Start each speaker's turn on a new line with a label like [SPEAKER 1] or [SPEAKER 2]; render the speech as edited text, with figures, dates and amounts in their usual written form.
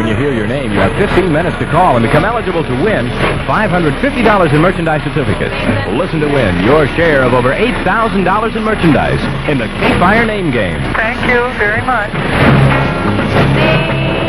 [SPEAKER 1] when you hear your name. You have 15 minutes to call and become eligible to win $550 in merchandise certificates. Listen to win your share of over $8,000 in merchandise in the Cape Fire Name Game.
[SPEAKER 2] Thank you very much.